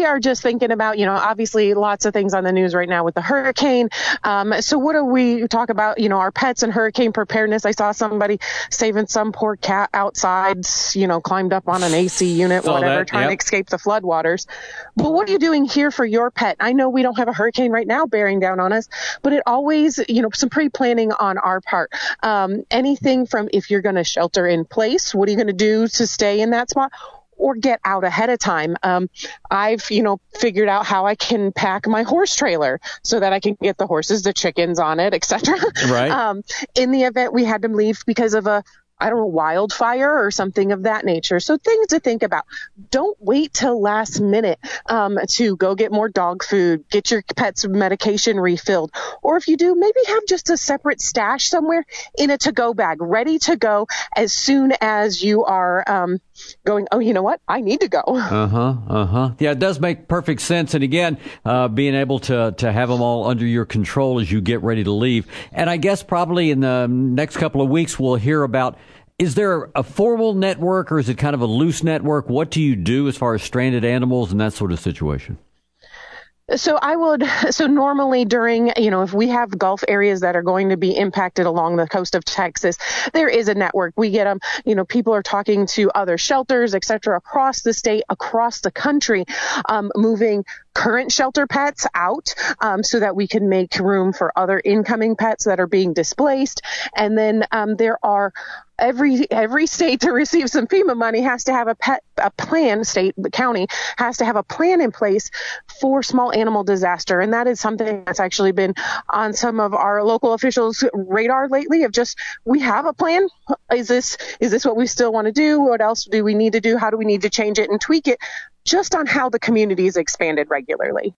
we are just thinking about, obviously lots of things on the news right now with the hurricane. So what do we talk about, our pets and hurricane preparedness? I saw somebody saving some poor cat outside, climbed up on an AC unit, trying to escape the floodwaters. But what are you doing here for your pet? I know we don't have a hurricane right now bearing down on us, but it always, some pre-planning on our part. Anything from if you're going to shelter in place, what are you going to do to stay in that spot? Or get out ahead of time. I've, figured out how I can pack my horse trailer so that I can get the horses, the chickens on it, etc. Right. In the event we had to leave because of wildfire or something of that nature. So things to think about. Don't wait till last minute to go get more dog food, get your pet's medication refilled. Or if you do, maybe have just a separate stash somewhere in a to-go bag, ready to go as soon as you are going, oh, you know what? I need to go. Yeah, it does make perfect sense. And again, being able to have them all under your control as you get ready to leave. And I guess probably in the next couple of weeks, we'll hear about, is there a formal network or is it kind of a loose network? What do you do as far as stranded animals and that sort of situation? So normally during, if we have Gulf areas that are going to be impacted along the coast of Texas, there is a network. We get them, people are talking to other shelters, et cetera, across the state, across the country, moving current shelter pets out, so that we can make room for other incoming pets that are being displaced. And then, there are every state to receive some FEMA money has to have a plan, state, county has to have a plan in place for small animal disaster. And that is something that's actually been on some of our local officials' radar lately of just, we have a plan. Is this what we still want to do? What else do we need to do? How do we need to change it and tweak it? Just on how the community is expanded regularly.